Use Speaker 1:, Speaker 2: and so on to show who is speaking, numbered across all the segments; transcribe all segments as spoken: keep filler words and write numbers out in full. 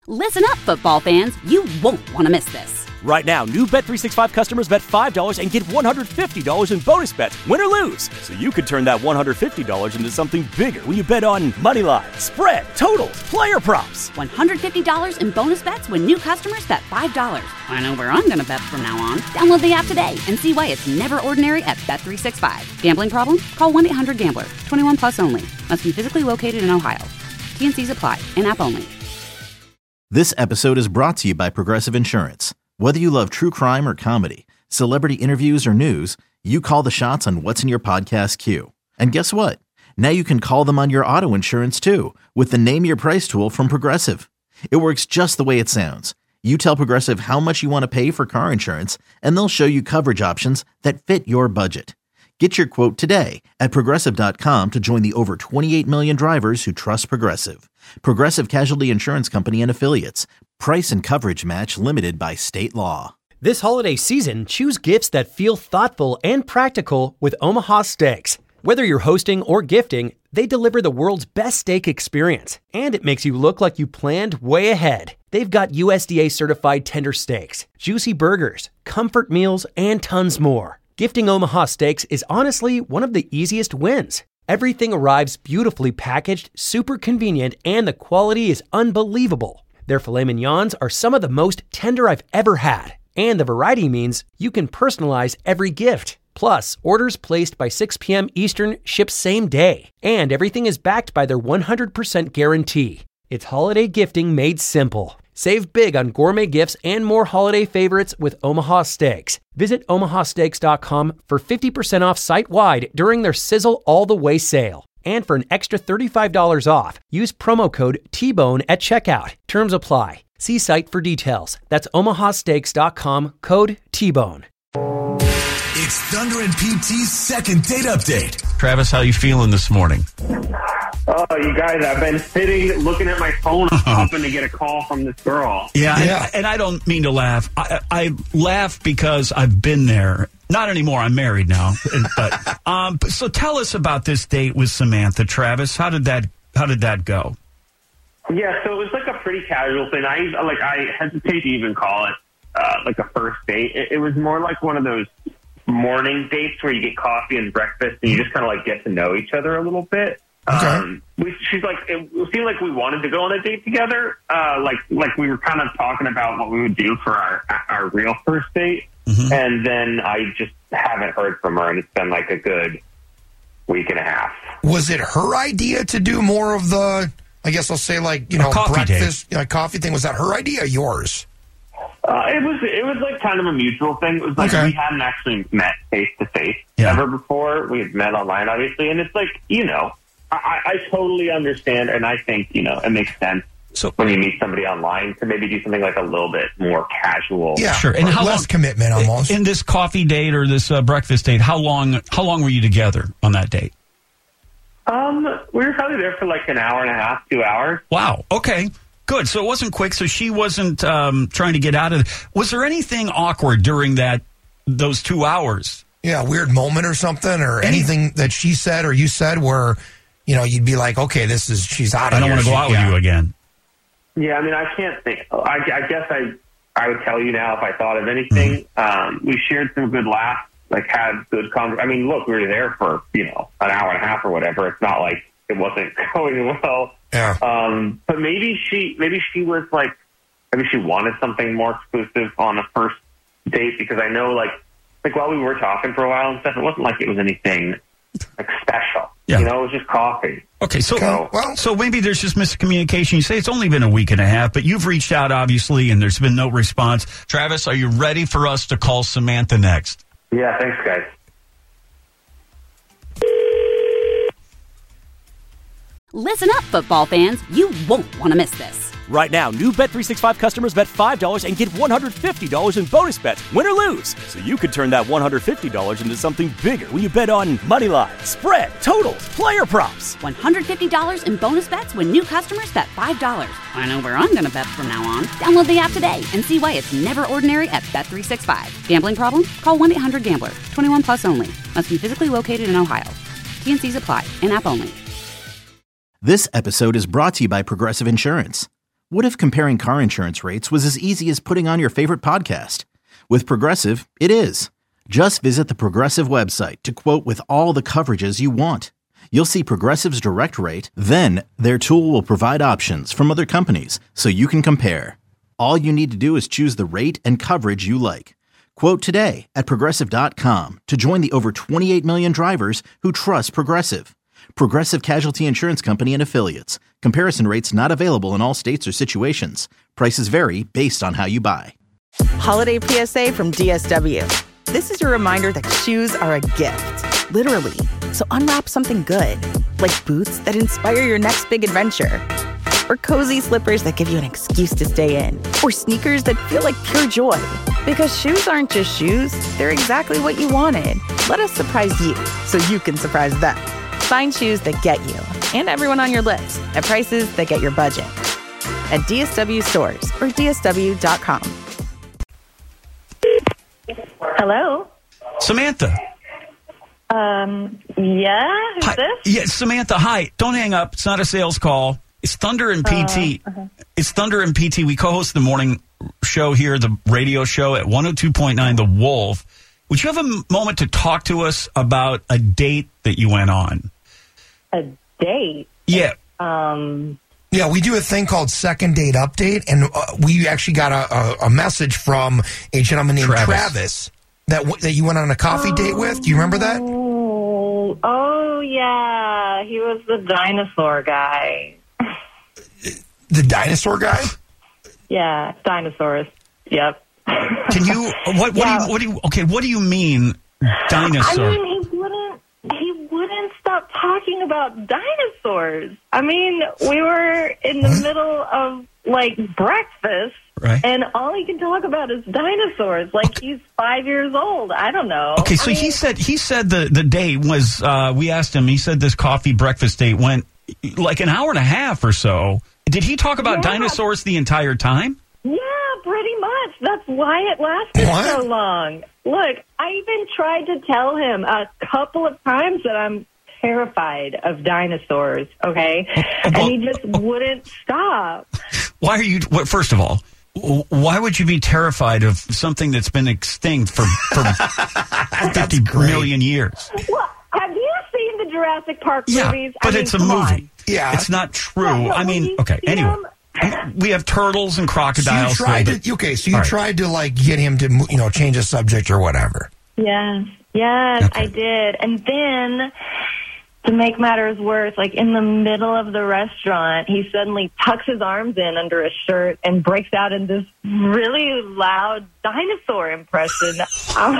Speaker 1: Listen up, football fans. You won't want to miss this.
Speaker 2: Right now, new Bet three sixty-five customers bet five dollars and get one hundred fifty dollars in bonus bets, win or lose. So you could turn that one hundred fifty dollars into something bigger when you bet on money line, spread, totals, player props.
Speaker 1: one hundred fifty dollars in bonus bets when new customers bet five dollars. I know where I'm going to bet from now on. Download the app today and see why it's never ordinary at Bet three sixty-five. Gambling problem? Call one eight hundred gambler. twenty-one plus only. Must be physically located in Ohio. T N Cs apply. In-app only.
Speaker 3: This episode is brought to you by Progressive Insurance. Whether you love true crime or comedy, celebrity interviews or news, you call the shots on what's in your podcast queue. And guess what? Now you can call them on your auto insurance too with the Name Your Price tool from Progressive. It works just the way it sounds. You tell Progressive how much you want to pay for car insurance, and they'll show you coverage options that fit your budget. Get your quote today at Progressive dot com to join the over twenty-eight million drivers who trust Progressive. Progressive Casualty Insurance Company and Affiliates. Price and coverage match limited by state law.
Speaker 4: This holiday season, choose gifts that feel thoughtful and practical with Omaha Steaks. Whether you're hosting or gifting, they deliver the world's best steak experience, and it makes you look like you planned way ahead. They've got U S D A certified tender steaks, juicy burgers, comfort meals, and tons more. Gifting Omaha Steaks is honestly one of the easiest wins. Everything arrives beautifully packaged, super convenient, and the quality is unbelievable. Their filet mignons are some of the most tender I've ever had, and the variety means you can personalize every gift. Plus, orders placed by six p.m. Eastern ship same day, and everything is backed by their one hundred percent guarantee. It's holiday gifting made simple. Save big on gourmet gifts and more holiday favorites with Omaha Steaks. Visit omaha steaks dot com for fifty percent off site-wide during their Sizzle All the Way sale. And for an extra thirty-five dollars off, use promo code T bone at checkout. Terms apply. See site for details. That's omaha steaks dot com, code T bone.
Speaker 5: It's Thunder and P T's second date update.
Speaker 6: Travis, how you feeling this morning?
Speaker 7: Oh, you guys, I've been sitting, looking at my phone, hoping to get a call from this girl.
Speaker 6: Yeah, yeah. And, and I don't mean to laugh. I, I laugh because I've been there. Not anymore. I'm married now. But um, so tell us about this date with Samantha, Travis. How did that How did that go?
Speaker 7: Yeah, so it was like a pretty casual thing. I like I hesitate to even call it uh, like a first date. It, it was more like one of those morning dates where you get coffee and breakfast and you just kind of like get to know each other a little bit. Okay. Um, we, she's like, it seemed like we wanted to go on a date together. Uh, like, like we were kind of talking about what we would do for our, our real first date. Mm-hmm. And then I just haven't heard from her, and it's been like a good week and a half.
Speaker 8: Was it her idea to do more of the, I guess I'll say like, you know, breakfast, you know, coffee thing? Was that her idea or yours?
Speaker 7: Uh, it was, it was like kind of a mutual thing. It was like okay. We hadn't actually met face to face ever before. We had met online, obviously. And it's like, you know, I, I totally understand, and I think, you know, it makes sense so, when you meet somebody online to maybe do something like a little bit more casual.
Speaker 8: Yeah, sure. And how less long, commitment almost.
Speaker 6: In this coffee date or this uh, breakfast date, how long how long were you together on that date?
Speaker 7: Um, we were probably there for like an hour and a half, two hours.
Speaker 6: Wow. Okay. Good. So it wasn't quick. So she wasn't um, trying to get out of it. Was there anything awkward during that those two hours?
Speaker 8: Yeah, a weird moment or something, or Any, anything that she said or you said where, you know, you'd be like, okay, this is, she's out of here.
Speaker 6: I don't want to go out
Speaker 8: yeah.
Speaker 6: with you again.
Speaker 7: Yeah, I mean, I can't think. I, I guess I I would tell you now if I thought of anything. Mm-hmm. Um, we shared some good laughs, like had good conversation. I mean, look, we were there for, you know, an hour and a half or whatever. It's not like it wasn't going well.
Speaker 8: Yeah.
Speaker 7: Um, but maybe she, maybe she was like, maybe she wanted something more exclusive on a first date, because I know, like, like while we were talking for a while and stuff, it wasn't like it was anything like special. Yeah. You know, it was just coffee.
Speaker 6: Okay, so
Speaker 7: so,
Speaker 6: well, so maybe there's just miscommunication. You say it's only been a week and a half, but you've reached out, obviously, and there's been no response. Travis, are you ready for us to call Samantha next?
Speaker 7: Yeah, thanks, guys.
Speaker 1: Listen up, football fans. You won't want to miss this.
Speaker 2: Right now, new Bet three sixty-five customers bet five dollars and get one hundred fifty dollars in bonus bets, win or lose. So you could turn that one hundred fifty dollars into something bigger when you bet on money line, spread, totals, player props.
Speaker 1: one hundred fifty dollars in bonus bets when new customers bet five dollars. I know where I'm going to bet from now on. Download the app today and see why it's never ordinary at Bet three sixty-five. Gambling problem? Call one eight hundred gambler. twenty-one plus only. Must be physically located in Ohio. T N Cs apply. In-app only.
Speaker 3: This episode is brought to you by Progressive Insurance. What if comparing car insurance rates was as easy as putting on your favorite podcast? With Progressive, it is. Just visit the Progressive website to quote with all the coverages you want. You'll see Progressive's direct rate, then their tool will provide options from other companies so you can compare. All you need to do is choose the rate and coverage you like. Quote today at Progressive dot com to join the over twenty-eight million drivers who trust Progressive. Progressive Casualty Insurance Company and Affiliates. Comparison rates not available in all states or situations. Prices vary based on how you buy.
Speaker 9: Holiday P S A from D S W. This is your reminder that shoes are a gift, literally. So unwrap something good, like boots that inspire your next big adventure, or cozy slippers that give you an excuse to stay in, or sneakers that feel like pure joy. Because shoes aren't just shoes, they're exactly what you wanted. Let us surprise you so you can surprise them. Find shoes that get you and everyone on your list at prices that get your budget. At D S W stores or D S W dot com.
Speaker 10: Hello?
Speaker 6: Samantha.
Speaker 10: Um, yeah? Who's
Speaker 6: hi.
Speaker 10: this?
Speaker 6: Yeah, Samantha, hi. Don't hang up. It's not a sales call. It's Thunder and P T. Uh, uh-huh. It's Thunder and P T. We co-host the morning show here, the radio show at one oh two point nine The Wolf. Would you have a moment to talk to us about a date that you went on?
Speaker 10: A date?
Speaker 6: Yeah.
Speaker 10: Um...
Speaker 8: Yeah, we do a thing called Second Date Update, and uh, we actually got a, a, a message from a gentleman named Travis, Travis that w- that you went on a coffee oh, date with. Do you remember that?
Speaker 10: Oh, oh, yeah. He was the dinosaur guy.
Speaker 8: The dinosaur guy?
Speaker 10: Yeah, dinosaurs. Yep.
Speaker 6: Can you? What? What, yeah. do you, what do you? Okay, what do you mean, dinosaur?
Speaker 10: I mean, he wouldn't. He wouldn't stop talking about dinosaurs. I mean, we were in the
Speaker 8: what?
Speaker 10: middle of like breakfast,
Speaker 6: right?
Speaker 10: And all he can talk about is dinosaurs. Like okay. He's five years old. I don't know.
Speaker 6: Okay, so
Speaker 10: I mean,
Speaker 6: he said he said the the date was. Uh, we asked him. He said this coffee breakfast date went like an hour and a half or so. Did he talk about yeah. dinosaurs the entire time?
Speaker 10: Yeah, pretty much. That's why it lasted what? so long. Look, I even tried to tell him a couple of times that I'm terrified of dinosaurs, okay? Oh, oh, and he just oh, wouldn't stop.
Speaker 6: Why are you, well, first of all, why would you be terrified of something that's been extinct for, for fifty million years?
Speaker 10: Well, have you seen the Jurassic Park
Speaker 6: yeah,
Speaker 10: movies?
Speaker 6: but
Speaker 10: I mean,
Speaker 6: it's a movie.
Speaker 10: On.
Speaker 6: Yeah. It's not true.
Speaker 10: Well, well,
Speaker 6: I mean, okay, anyway. Him, we have turtles and crocodiles.
Speaker 8: So you tried to, okay, so you All tried right. to, like, get him to, you know, change the subject or whatever.
Speaker 10: Yes, yes, okay. I did. And then, to make matters worse, like, in the middle of the restaurant, he suddenly tucks his arms in under his shirt and breaks out in this really loud dinosaur impression.
Speaker 6: All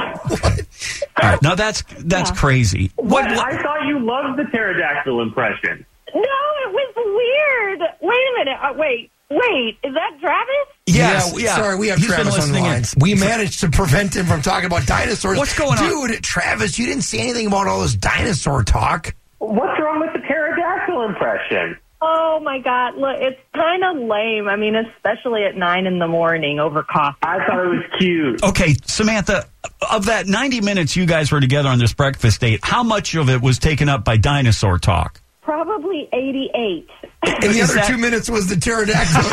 Speaker 6: right, now that's that's yeah. crazy.
Speaker 7: What, what? I thought you loved the pterodactyl impression.
Speaker 10: No, it was weird. Wait a minute. Uh, wait, wait. Is that Travis?
Speaker 8: Yes, yeah, yeah. Sorry, we have He's Travis on the line. We managed to prevent him from talking about dinosaurs.
Speaker 6: What's going on?
Speaker 8: Dude, Travis, you didn't say anything about all this dinosaur talk.
Speaker 7: What's wrong with the pterodactyl impression?
Speaker 10: Oh, my God. Look, it's kind of lame. I mean, especially at nine in the morning over coffee.
Speaker 7: I thought it was cute.
Speaker 6: Okay, Samantha, of that ninety minutes you guys were together on this breakfast date, how much of it was taken up by dinosaur talk?
Speaker 10: Probably eighty-eight.
Speaker 8: And the other that... two minutes was the pterodactyl.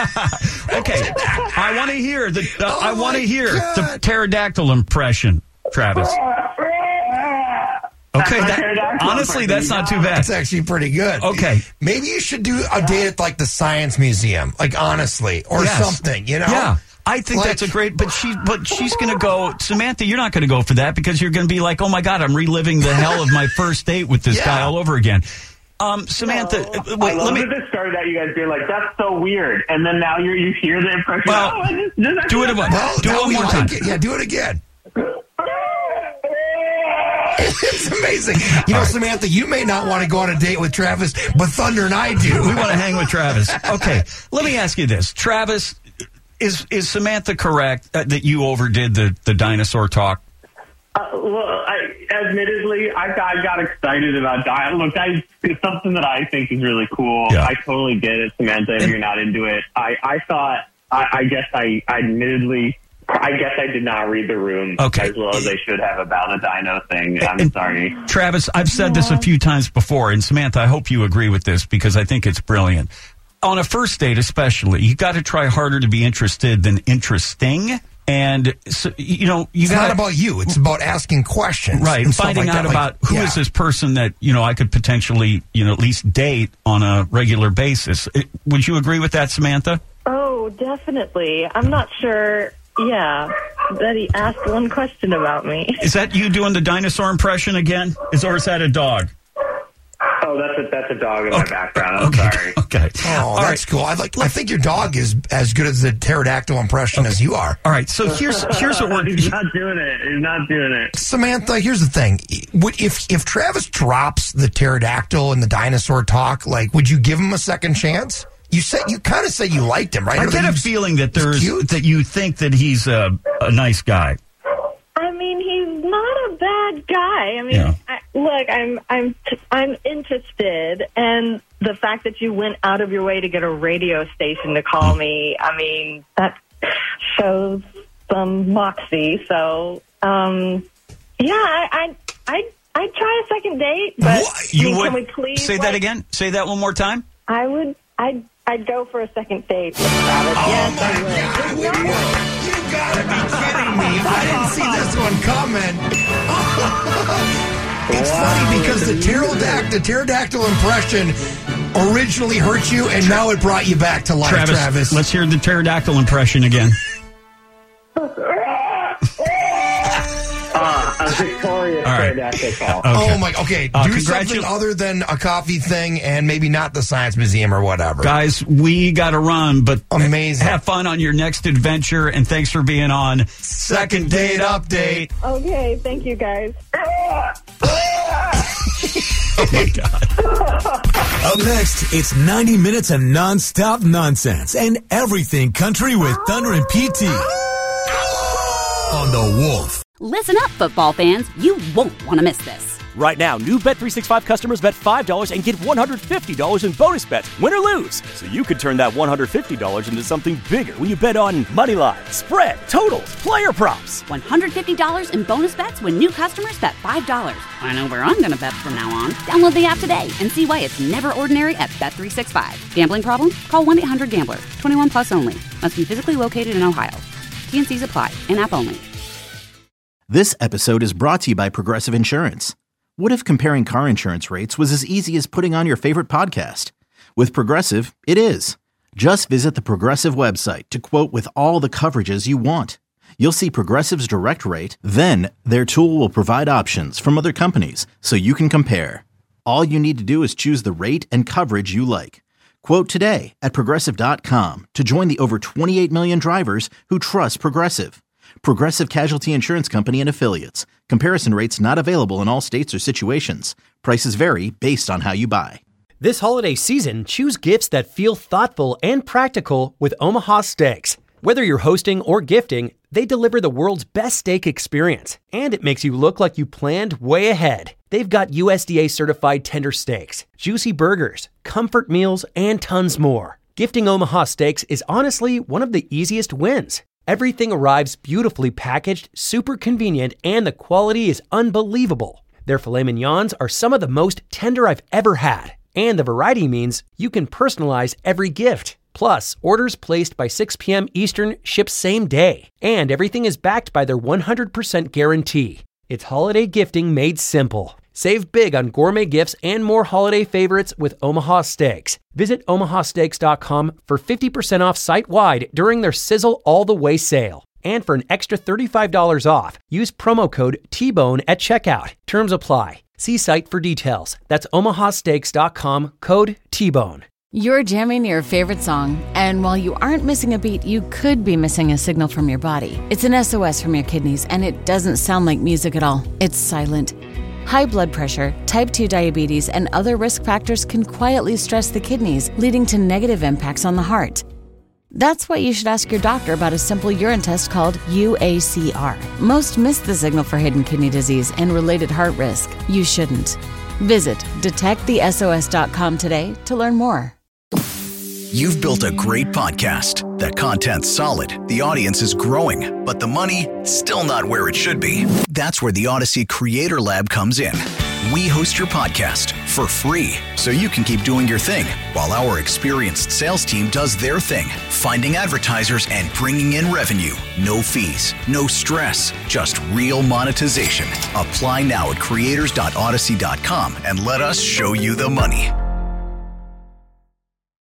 Speaker 6: Okay, I want to hear the. Uh, oh I want to hear
Speaker 8: God.
Speaker 6: the pterodactyl impression, Travis. Okay, that, honestly, that's not too bad.
Speaker 8: That's actually pretty good.
Speaker 6: Okay,
Speaker 8: maybe you should do a date at like the Science Museum, like honestly, or yes. something. You know?
Speaker 6: Yeah. I think like, that's a great, but she, but she's going to go, Samantha, you're not going to go for that because you're going to be like, oh my God, I'm reliving the hell of my first date with this yeah. guy all over again. Um, Samantha,
Speaker 7: no.
Speaker 6: wait,
Speaker 7: I love
Speaker 6: let me.
Speaker 7: That this started out, you guys being like, that's so weird. And then now you you hear the impression.
Speaker 6: Well,
Speaker 7: oh, this, this
Speaker 6: do it, well,
Speaker 8: do
Speaker 6: it one more time.
Speaker 8: Like it. Yeah, do it again. It's amazing. You know, Samantha, you may not want to go on a date with Travis, but Thunder and I do.
Speaker 6: We want to hang with Travis. Okay, let me ask you this. Travis, is is Samantha correct uh, that you overdid the, the dinosaur talk?
Speaker 7: Uh, well, I, admittedly, I, I got excited about dinosaurs. Look, I, it's something that I think is really cool.
Speaker 6: Yeah.
Speaker 7: I totally get it, Samantha, if and, you're not into it. I, I thought, I, I guess I, I admittedly... I guess I did not read the room
Speaker 6: okay.
Speaker 7: as well as I should have about the dino thing. I'm
Speaker 6: and,
Speaker 7: sorry.
Speaker 6: Travis, I've said this a few times before, and Samantha, I hope you agree with this because I think it's brilliant. on a first date especially, you got to try harder to be interested than interesting. And, so, you know, you
Speaker 8: it's
Speaker 6: gotta,
Speaker 8: not about you. It's about asking questions.
Speaker 6: Right.
Speaker 8: And
Speaker 6: Finding
Speaker 8: like
Speaker 6: out
Speaker 8: that.
Speaker 6: about
Speaker 8: like,
Speaker 6: who
Speaker 8: yeah.
Speaker 6: is this person that, you know, I could potentially, you know, at least date on a regular basis. It, would you agree with that, Samantha?
Speaker 10: Oh, definitely. I'm not sure, yeah, that he asked one question about me.
Speaker 6: Is that you doing the dinosaur impression again? Is Or is that a dog?
Speaker 7: Oh, that's a, that's a dog in my
Speaker 6: Okay.
Speaker 7: background. I'm
Speaker 6: Okay.
Speaker 7: sorry.
Speaker 6: Okay.
Speaker 8: Oh,
Speaker 6: All
Speaker 8: that's
Speaker 6: right.
Speaker 8: cool. I like. I think your dog is as good as the pterodactyl impression as you are.
Speaker 6: All right. So here's here's what we're.
Speaker 7: He's not doing it. He's not doing it.
Speaker 8: Samantha, here's the thing. Would, if if Travis drops the pterodactyl and the dinosaur talk, like, would you give him a second chance? You said you kind of said you liked him, right?
Speaker 6: I
Speaker 8: Or
Speaker 6: get
Speaker 8: that
Speaker 6: a
Speaker 8: he was-
Speaker 6: feeling that
Speaker 8: he's
Speaker 6: there's
Speaker 8: cute?
Speaker 6: that you think that he's a, a nice guy.
Speaker 10: I mean, he's not a bad guy. I mean,
Speaker 6: Yeah.
Speaker 10: I, look, I'm I'm t- I'm interested, and the fact that you went out of your way to get a radio station to call me, I mean, that shows some moxie. So, um, yeah, I I I I'd try a second date, but
Speaker 8: What?
Speaker 6: You
Speaker 10: I mean,
Speaker 6: would
Speaker 10: can we please
Speaker 6: say that
Speaker 10: like,
Speaker 6: again? Say that one more time.
Speaker 10: I would. I'd I'd go for a second date with Travis.
Speaker 8: Oh
Speaker 10: yes,
Speaker 8: my
Speaker 10: I would.
Speaker 8: God! Wait, wait. You gotta be kidding me! I didn't see this one coming. It's funny because the pterodactyl, the pterodactyl impression originally hurt you, and now it brought you back to life,
Speaker 6: Travis,
Speaker 8: Travis.
Speaker 6: let's hear the pterodactyl impression again.
Speaker 7: Uh, a victorious
Speaker 6: All right.
Speaker 7: pterodactyl call.
Speaker 6: Okay.
Speaker 8: Oh my! Okay,
Speaker 6: Uh,
Speaker 8: do
Speaker 6: congratu-
Speaker 8: something other than a coffee thing, and maybe not the science museum or whatever.
Speaker 6: Guys, we got to run, but
Speaker 8: Amazing.
Speaker 6: have fun on your next adventure, and thanks for being on Second Date Update.
Speaker 10: Okay, thank you guys.
Speaker 6: Oh, my God.
Speaker 5: Up next, it's ninety minutes of nonstop nonsense and everything country with Thunder and P T on the Wolf.
Speaker 1: Listen up, football fans. You won't want to miss this.
Speaker 2: Right now, new Bet three sixty-five customers bet five dollars and get one hundred fifty dollars in bonus bets, win or lose. So you could turn that one hundred fifty dollars into something bigger when you bet on money line, spread, totals, player props.
Speaker 1: one hundred fifty dollars in bonus bets when new customers bet five dollars. I know where I'm going to bet from now on. Download the app today and see why it's never ordinary at Bet three sixty-five. Gambling problem? Call one eight hundred gambler. twenty-one plus only. Must be physically located in Ohio. T N Cs apply. In-app only.
Speaker 3: This episode is brought to you by Progressive Insurance. What if comparing car insurance rates was as easy as putting on your favorite podcast? With Progressive, it is. Just visit the Progressive website to quote with all the coverages you want. You'll see Progressive's direct rate, then their tool will provide options from other companies so you can compare. All you need to do is choose the rate and coverage you like. Quote today at Progressive dot com to join the over twenty-eight million drivers who trust Progressive. Progressive Casualty Insurance Company and Affiliates. Comparison rates not available in all states or situations. Prices vary based on how you buy.
Speaker 4: This holiday season, choose gifts that feel thoughtful and practical with Omaha Steaks. Whether you're hosting or gifting, they deliver the world's best steak experience, and it makes you look like you planned way ahead. They've got U S D A certified tender steaks, juicy burgers, comfort meals, and tons more. Gifting Omaha Steaks is honestly one of the easiest wins. Everything arrives beautifully packaged, super convenient, and the quality is unbelievable. Their filet mignons are some of the most tender I've ever had, and the variety means you can personalize every gift. Plus, orders placed by six p.m. Eastern ship same day, and everything is backed by their one hundred percent guarantee. It's holiday gifting made simple. Save big on gourmet gifts and more holiday favorites with Omaha Steaks. Visit omaha steaks dot com for fifty percent off site-wide during their Sizzle All the Way sale. And for an extra thirty-five dollars off, use promo code T Bone at checkout. Terms apply. See site for details. That's omaha steaks dot com, code T Bone.
Speaker 11: You're jamming your favorite song, and while you aren't missing a beat, you could be missing a signal from your body. It's an S O S from your kidneys, and it doesn't sound like music at all. It's silent. High blood pressure, type two diabetes, and other risk factors can quietly stress the kidneys, leading to negative impacts on the heart. That's why you should ask your doctor about a simple urine test called U A C R. Most miss the signal for hidden kidney disease and related heart risk. You shouldn't. Visit detect the S O S dot com today to learn more.
Speaker 5: You've built a great podcast. The content's solid, the audience is growing, but the money, still not where it should be. That's where the Odyssey Creator Lab comes in.
Speaker 12: We host your podcast for free so you can keep doing your thing while our experienced sales team does their thing, finding advertisers and bringing in revenue. No fees, no stress, just real monetization. Apply now at creators dot odyssey dot com and let us show you the money.